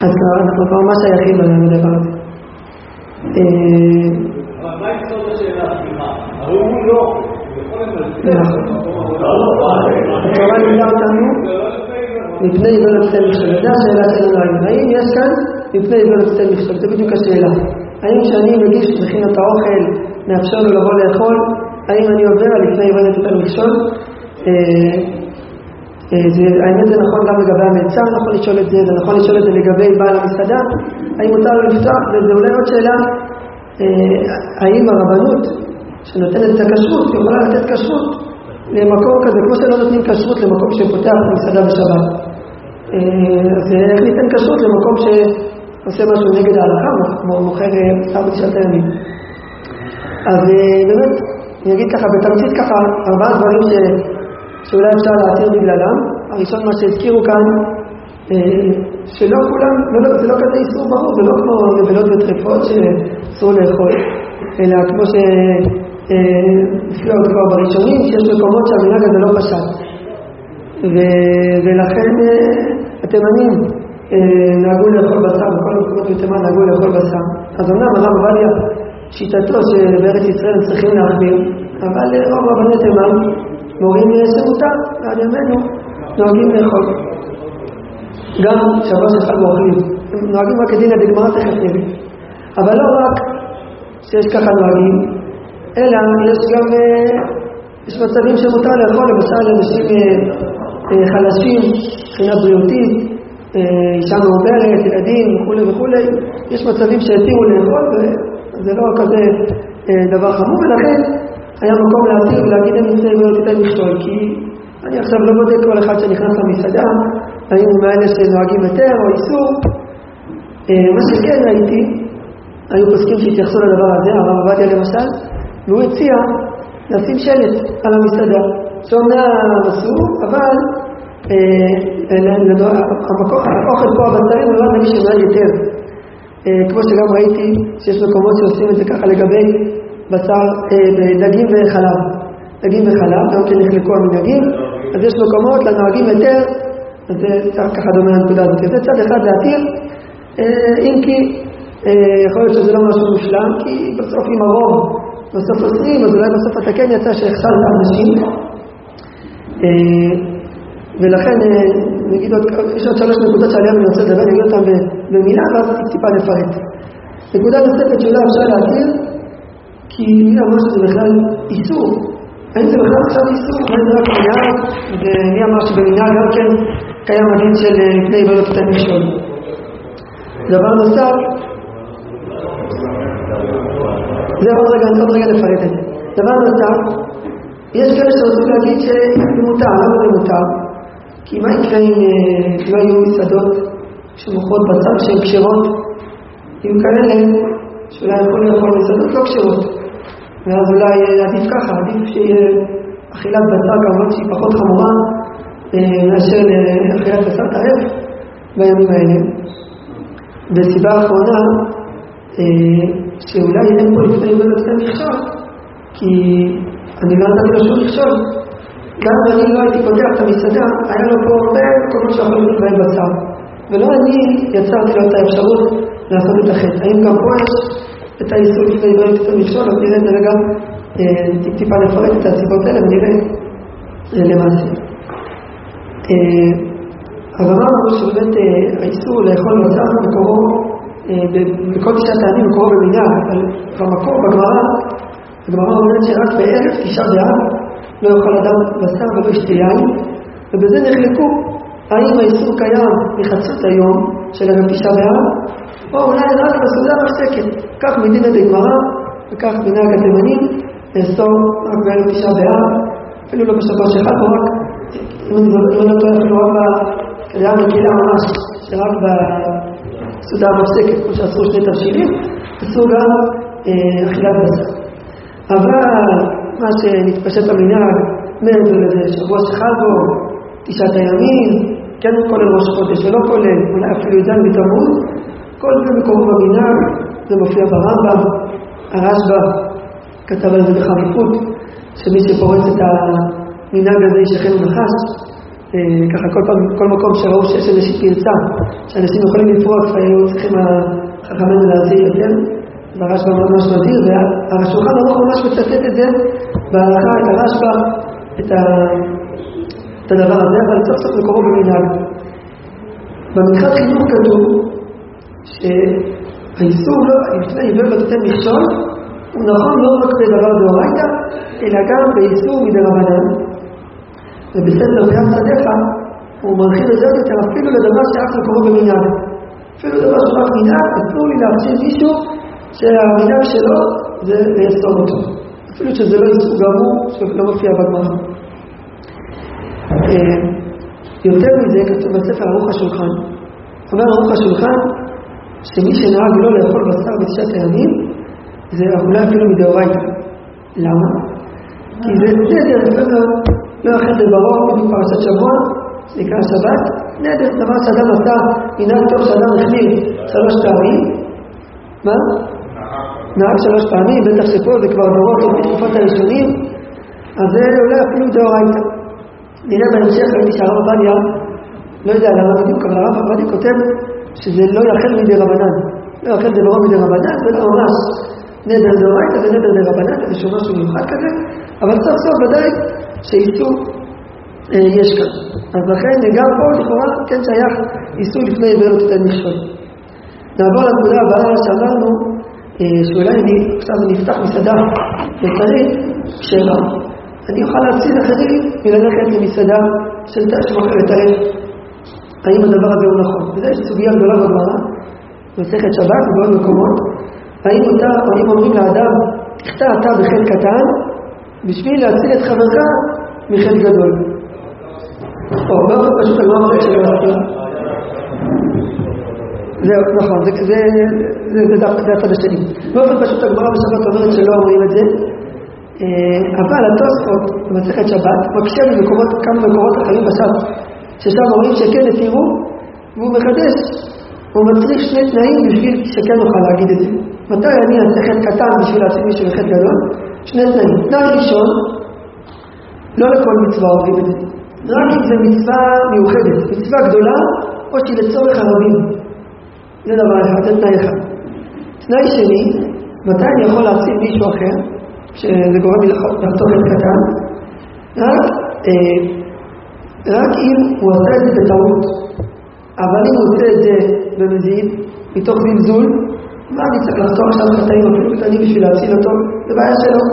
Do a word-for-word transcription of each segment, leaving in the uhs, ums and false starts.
אז אנחנו כבר ממש שייכים בדבר הזה. אבל מה יצטור לשאלה? הרי הוא לא, הוא יכול למלצר. התורה לימדה אותנו מפני עיוור לפני מכשול. זו השאלה שלנו היום. האם יש כאן מפני עיוור לפני מכשול? זה בדיוק השאלה. האם כשאני מגיש מכין את האוכל, מאפשר לו לבוא לאכול, האם אני עובר לפני עיוור לפני מכשול? האמת זה נכון גם לגבי המלצר, נכון לשאול את זה, זה נכון לשאול את זה לגבי בעל המסעדה, האם מותר לו לפתוח, וזה אולי עוד שאלה, האם הרבנות שנותנת את הכשרות, יכולה לתת כשרות למקום כזה, כמו שלא נותנים כשרות למקום שפותח במסעדה בשבת. אז איך ניתן כשרות למקום שעושה משהו נגד ההלכה, כמו מוכר סתם בתשעת הימים. אז באמת, אני אגיד ככה, בתמצית ככה, ארבעה דברים ש... שאולי אפשר להתיר בגללם. הראשון מה שהזכירו כאן, שלא כולם, זה לא כזה איסור ברור, ולא כמו נבלות וטרפות שאסור לאכול, אלא כמו שהזכירו כבר בראשונים, שיש מקומות שהמנהג הזה לא פשט. ולכן התימנים נהגו לאכול בשר, בכל מקומות בתימן נהגו לאכול בשר. אז אמנם הרב עובדיה שיטתו שבארץ ישראל הם צריכים להחמיר, אבל רוב רבני תימן מורים שמותר, ועד ימינו נוהגים לאכול. גם שבוע שחל ואוכלים. נוהגים רק כדין הדגמרה תכף נביא. אבל לא רק שיש ככה נוהגים, אלא יש גם, יש מצבים שמותר לאכול, למשל אנשים חלשים, מבחינה בריאותית, אישה מעוברת, ילדים וכו' וכו'. יש מצבים שהתירו לאכול, וזה לא כזה דבר חמור, ולכן היה מקום להתיר ולהגיד אין מצווה ולא תיתן מכשול, כי אני עכשיו לא בודק כל אחד שנכנס למסעדה, האם הוא מאלה שנוהגים יותר או איסור. מה שכן ראיתי, היו פוסקים שהתייחסו לדבר הזה, הרב עובדיה למשל, והוא הציע לשים שלט על המסעדה, שאומנם אסור, אבל האוכל פה הבצרים הוא לא נגיד שמעל יותר. כמו שגם ראיתי שיש מקומות שעושים את זה ככה לגבי בשר, דגים וחלב, דגים וחלב, גם כן נחלקו המנהגים, אז יש מקומות לנוהגים יותר, אז זה ככה דומה לנקודה הזאת. זה צד אחד להתיר, אם כי יכול להיות שזה לא משהו מושלם, כי בסוף עם הרוב, בסוף עשרים, אז אולי בסוף אתה כן יצא שהחסר את האנשים, ולכן נגיד עוד, יש עוד שלוש נקודות שעליהם אני רוצה לדבר, נגיד אותם במילה, ואז טיפה לפרט. נקודה נוספת שאולי אפשר להתיר, כי מי אמר שזה בכלל איסור? האם זה בכלל עכשיו איסור? האם זה רק מנהג? ומי אמר שבמנהג גם כן קיים הדין של לפני עיוורות תיתן מכשול? דבר נוסף, זה עוד רגע, עוד רגע לפרט את זה. דבר נוסף, יש כאלה שרוצים להגיד שזה מותר, למה זה מותר? כי מה יקרה אם לא היו מסעדות שמוכרות בשר שהן כשרות? יהיו כאלה שאולי יכולים לאכול מסעדות לא כשרות. ואז אולי עדיף ככה, עדיף שיהיה אכילת בשר כמובן שהיא פחות חמורה מאשר לאכילת בשר טרף בימים האלה. וסיבה האחרונה, שאולי אין פה לפני עיוור לפני מכשול, כי אני לא נתתי לו שום מכשול. גם אם אני לא הייתי פותח את המסעדה, היה לו פה הרבה מקומות שאוכלים בהם בשר. ולא אני יצרתי לו את האפשרות לעשות את החטא. האם גם פה יש את האיסור לפני עיוור לפני מכשול, אז נראה את זה רגע טיפה לפרט את הסיבות האלה ונראה למעשה. אז אמרנו שבאמת האיסור לאכול בשר מקורו, בכל תשעת העמים מקורו במנהג, אבל במקור, בגמרא, הגמרא אומרת שרק בערב תשעה באב לא יאכל אדם בשר ולא ישתה יין, ובזה נחלקו האם האיסור קיים מחצות היום של ערב תשעה באב, או אולי רק בסעודה מפסקת. כך מדין הגמרא וכך מנהג התימנים לאסור רק בערב תשעה באב, אפילו לא בשבת שחל, או רק אם אני לא טועה אפילו רק בקריאה מגילה ממש, שרק בסעודה המפסקת, כמו שאסור שני תבשילים, אסור גם אכילת בשר. אבל מה שנתפשט במנהג, מעבר לזה שבוע שחל בו, תשעת הימים, כן הוא כולל ראש חודש ולא כולל, אולי אפילו ידן בתמוז, כל זה מקורו במנהג, זה מופיע ברמב"ם, הרשב"א כתב על זה בחריפות, שמי שפורץ את המנהג הזה ישכן ונחש, ככה כל פעם, כל מקום שראו שיש איזושהי פרצה, שאנשים יכולים לפרוק, והיו צריכים החכמים להזהיר, כן? והרשב"א ממש מזהיר, והשולחן ערוך ממש מצטט את זה, בהלכה, את הרשב"א, את, ה... את הדבר הזה, אבל סוף סוף מקורו במנהג. במנחת חינוך כתוב, שהאיסור לא, לפני עיוור לא תיתן מכשול, הוא נכון לא רק בדבר דאורייתא, אלא גם באיסור מדרבנן. ובספר בים שדיך, הוא מרחיב את זה יותר אפילו לדבר שאף מקורו במנהג. אפילו לדבר שרק מנהג, אסור לי להכשיר מישהו שהמנהג שלו זה לאסור אותו. אפילו שזה לא איסור גמור, שלא מופיע בגמרא. יותר מזה כתוב בספר ערוך השולחן. אומר ערוך השולחן, שמי שנהג לא לאכול בשר בתשעת הימים, זה אולי אפילו מדאורייתא. למה? כי זה נדר, לפעמים לא יאכל דברו, בדיוק פרשת שבוע, זה נקרא שבת, נדר, דבר שאדם עשה, מנהג טוב שאדם החמיר שלוש פעמים. מה? נהג שלוש פעמים, בטח שפה זה כבר דורות, עוד בתקופת הראשונים, אז זה אולי אפילו דאורייתא. נראה בהמשך, ראיתי שהרב עובדיה, לא יודע למה בדיוק, אבל הרב עובדיה כותב שזה לא יאכל מדי רבנן. לא יאכל דברו מדי רבנן, זה לא ממש נדר דאורייתא, זה נדר דרבנן, זה שום משהו מיוחד כזה, אבל סוף סוף ודאי שאיסור אה, יש כאן. אז לכן גם פה לכאורה כן שייך איסור לפני עיוור לא תיתן מכשול. נעבור לנקודה הבאה שאמרנו, אה, שאולי אני עכשיו נפתח מסעדה וצריך שאלה. אני אוכל להציל אחרים וללכת למסעדה של שמוכרת עליהם. האם הדבר הזה הוא נכון? וזו יש סוגיה גדולה בגמרא, מסכת שבת ובעוד מקומות. האם אותה, האם אומרים לאדם, תחטא אתה בחטא קטן, בשביל להציל את חברך מחטא גדול. או, באופן פשוט הגמרא אומרת שלא להציל. זהו, נכון, זה, זה, זה, זה, זה הצד השני. באופן פשוט הגמרא בשבת אומרת שלא אומרים את זה, אבל התוספות במסכת שבת מקשה במקומות, כמה מקורות אחרים בשבת, ששם אומרים שכן התירו, והוא מחדש, הוא מצריך שני תנאים בשביל שכן נוכל להגיד את זה. מתי אני אעשה חטא קטן בשביל להציל מישהו לחטא גדול? שני תנאים. תנאי ראשון, לא לכל מצווה אומרים את זה. רק אם זה מצווה מיוחדת, מצווה גדולה, או שהיא לצורך הרבים. זה דבר אחד, זה תנאי אחד. תנאי שני, מתי אני יכול להציל מישהו אחר, שזה גורם לי לחתוך את קטן, רק, אה, רק אם הוא עושה את זה בטעות. אבל אם הוא עושה את זה במזיד, מתוך זלזול, מה אני צריך לחתוך עכשיו חטאים אפילו קטנים בשביל להציל אותו? זה בעיה שלו.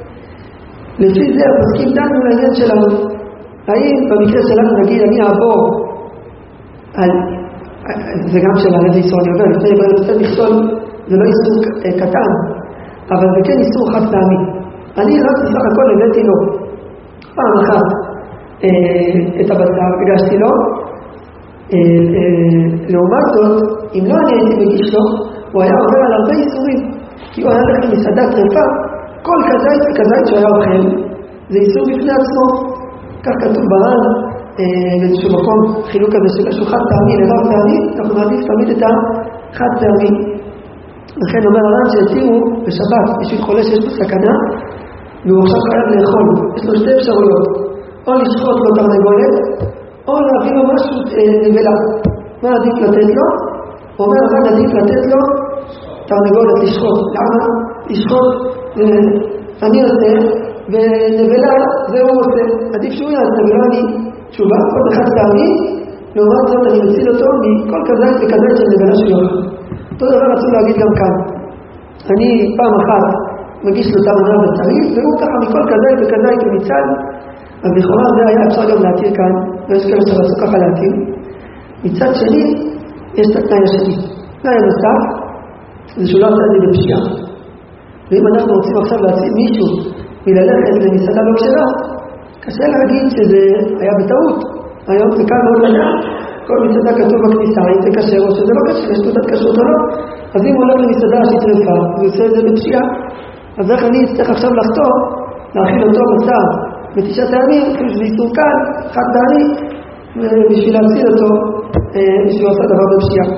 לפי זה הפסקים דנו לעניין שלנו. האם במקרה שלנו נגיד אני אעבור על, זה גם של הרבי ישראל עובר, לפני עבר לפני מכשול, זה לא איסור קטן, אבל זה כן איסור חד פעמי. אני רק בסך הכל הבאתי לו פעם אחת אה, את הבשר, הגשתי לו, אה, אה, לעומת זאת, אם לא אני הייתי מגיש לו, הוא היה עובר על הרבה איסורים, כי הוא היה לך למסעדה טרפה, כל כזית וכזית שהוא היה אוכל, זה איסור בפני עצמו. כך כתוב בר"ן, אה, באיזשהו מקום, חילוק הזה של משהו חד פעמי לרב פעמי, אנחנו נעדיף תמיד את החד פעמי. לכן אומר הר"ן שהתירו בשבת בשביל חולה שיש בו סכנה, והוא עכשיו חייב לאכול. יש לו שתי אפשרויות, או לשחוט לו תרנגולת, או להביא לו משהו אה, נבלה. מה עדיף לתת לו? הוא אומר הר"ן עדיף לתת לו תרנגולת לשחוט. למה? לשחוט, אה, אני עושה, ונבלה זה הוא עושה. עדיף שהוא יעשה, ולא אני. תשובה, כל אחד פעמי, לעומת זאת אני מציל אותו מכל כזית וכזית של נבלה שלו. אותו דבר רצו להגיד גם כאן. אני פעם אחת מגיש לו תמנה בצריף, והוא ככה מכל כזית וכזית וניצל. אז לכאורה זה היה אפשר גם להתיר כאן, ויש כאלה שרצו ככה להתיר. מצד שני, יש את התנאי השני. תנאי הנוסף, זה שהוא לא עשה את זה בפשיעה. ואם אנחנו רוצים עכשיו להציל מישהו מללכת למסעדה לא כשרה, קשה להגיד שזה היה בטעות. היום זה קל מאוד לדעת. כל מסעדה כתוב בכניסה, אם זה קשר או שזה לא קשר, יש תעודת כשרות או לא. אז אם הוא הולך למסעדה שהיא טרפה, הוא עושה את זה בפשיעה, אז איך אני אצטרך עכשיו לחתור, להאכיל אותו בשר בתשעת הימים, כאילו שזה איסור קל, חד פעמי, בשביל להציל אותו, בשביל לעשות דבר בפשיעה.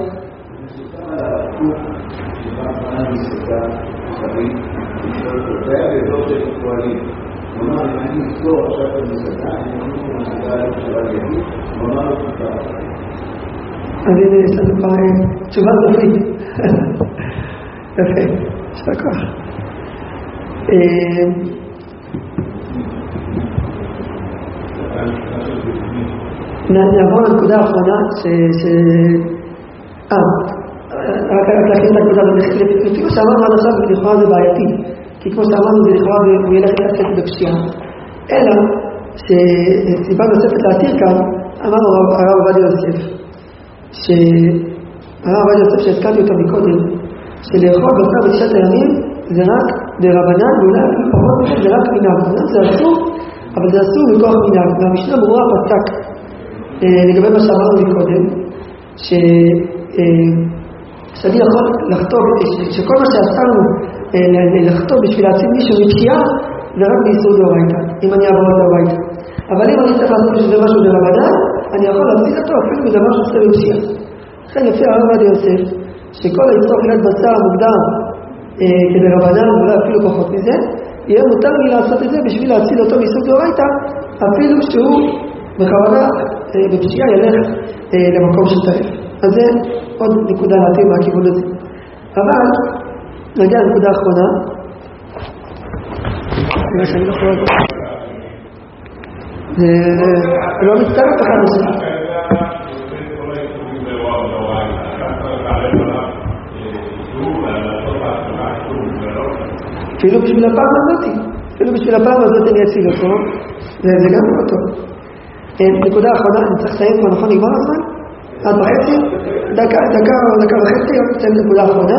כלומר, אם אני אזכור עכשיו את המסעדה, אני אמור למסעדה שבה יגיד, כלומר, לא תודה. אז הנה, יש לנו כבר תשובה סופית. יפה, שווה כוח. נעבור לנקודה האחרונה, ש... אה, רק להכין את הנקודה, לפי מה שאמרנו עד עכשיו, לכאורה זה בעייתי, כי כמו שאמרנו, זה לכאורה הוא ילך להתעסק בפשיעה. אלא, שסיבה נוספת להתיר כאן, אמר הרב עובדיה יוסף, שהרב עובדיה יוסף שהזכרתי אותו מקודם, שלאכול בשר בתשעת הימים זה רק דרבנן, ואולי פחות מכך זה רק מנהג. זה אסור, אבל זה אסור מכוח מנהג. והמשנה ברורה פסק לגבי מה שאמרנו מקודם, שאני יכול לחתוב, שכל מה שאסרנו לחתוב בשביל להציל מישהו מפשיעה, זה רק באיסור דאורייתא, אם אני אעבור דאורייתא. אבל אם אני צריך לעשות שזה משהו דרבנן, אני יכול להציל אותו אפילו מדבר שעושה בפשיעה. לכן לפי הרב עובדיה יוסף, שכל האיסור אכילת בשר מוגדר כדרבנן, ואולי אפילו פחות מזה, יהיה מותר לי לעשות את זה בשביל להציל אותו מאיסור דאורייתא, אפילו שהוא בכוונה בפשיעה ילך למקום של טרף. אז זה עוד נקודה להתאים מהכיוון הזה. אבל נגיע לנקודה האחרונה. מה שאני לא יכול לעשות. זה לא מצטרף אחד נושא. אפילו בשביל הפעם הזאת, אפילו בשביל הפעם הזאת אני אציל אותו, וזה גם לא טוב. נקודה האחרונה, אני צריך לסיים כבר, נכון, נגמר הזמן? עד וחצי? דקה, דקה, דקה וחצי, עוד נצאים נקודה האחרונה.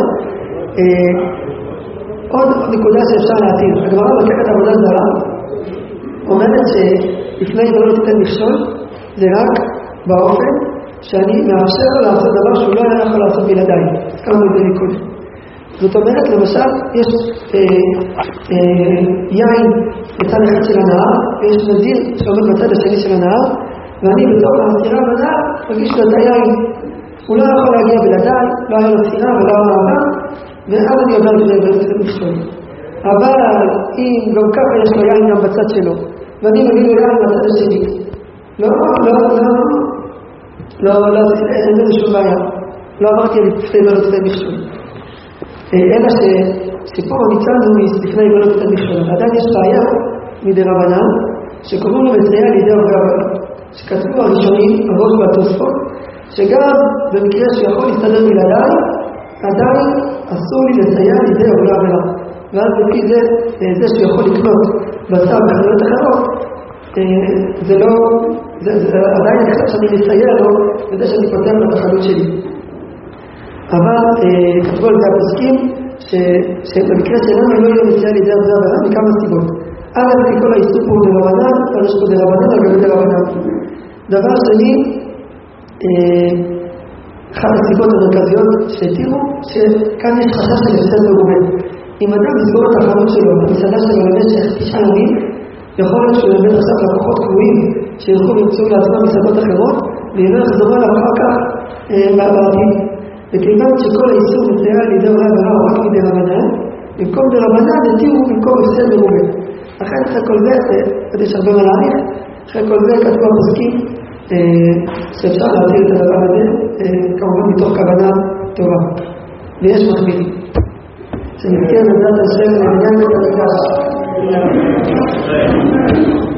עוד נקודה שאפשר להתיר. הגמרא במסכת עבודה זרה אומרת שלפני שלא תיתן מכשול, זה רק באופן שאני מאפשר לו לעשות דבר שהוא לא היה יכול לעשות בלעדיי. כמה את זה מקודם. זאת אומרת, למשל, יש אה, אה, יין בצד אחד של הנהר, ויש נזיר שעומד בצד השני של הנהר, ואני בתוך הסתירה בנהר מרגיש לו את היין. הוא לא יכול להגיע בלעדיי, לא היה לו סתירה ולא היה מעבר, ואז אני עובר את זה ולצאת מכשול. אבל אם גם ככה יש לו יין גם בצד שלו, ואני מביא לו יין בצד השני, לא, לא, לא, לא, לא, לא, אין לזה שום בעיה. לא אמרתי על לפני ולצאת מכשול. אלא שפה ניצלנו לפני ולא תתן מכשול. עדיין יש בעיה מדי רבנן, שקוראים לו מסייע לידי עוברי עבודה. שכתבו הראשונים, הראש והתוספות, שגם במקרה שיכול להסתדר בלעדיי, עדיין אסור לי לסייע לידי עוברי עבודה. ואז לפי זה, זה שיכול לקנות בשר בחנויות אחרות, זה לא, זה, זה עדיין נחשב שאני מסייע לו, וזה שאני פותח לו את החנות שלי. אבל כתבו על זה הפוסקים שבמקרה שלנו לא יהיה מציאה לידי עבודה עבודה מכמה סיבות. א', כי כל האיסור פה דרבנן, אבל יש פה דרבנן על גבי דרבנן. דבר שני, אחת הסיבות המרכזיות שהתירו, שכאן יש חשש של הפסד מרובה. אם אדם יסגור את החנות שלו, המסעדה שלו למשך תשעה ימים, יכול להיות שהוא יאבד עכשיו לקוחות קבועים שילכו וימצאו לעצמם מסעדות אחרות, ויהיה יחזרו עליו אחר כך בעתיד. וכיוון שכל האיסור מציעה על ידי עברי עבודה רק מדי רבנן, במקום דרבנן התירו במקום הפסד מרובה. אחרי אחרי כל זה, עוד יש הרבה מה להעריך, אחרי כל זה כתבו הפוסקים שאפשר להתיר את הדבר הזה, כמובן מתוך כוונה טובה. ויש מחמירים. שנזכיר בזאת השם לעניין בית המקדש.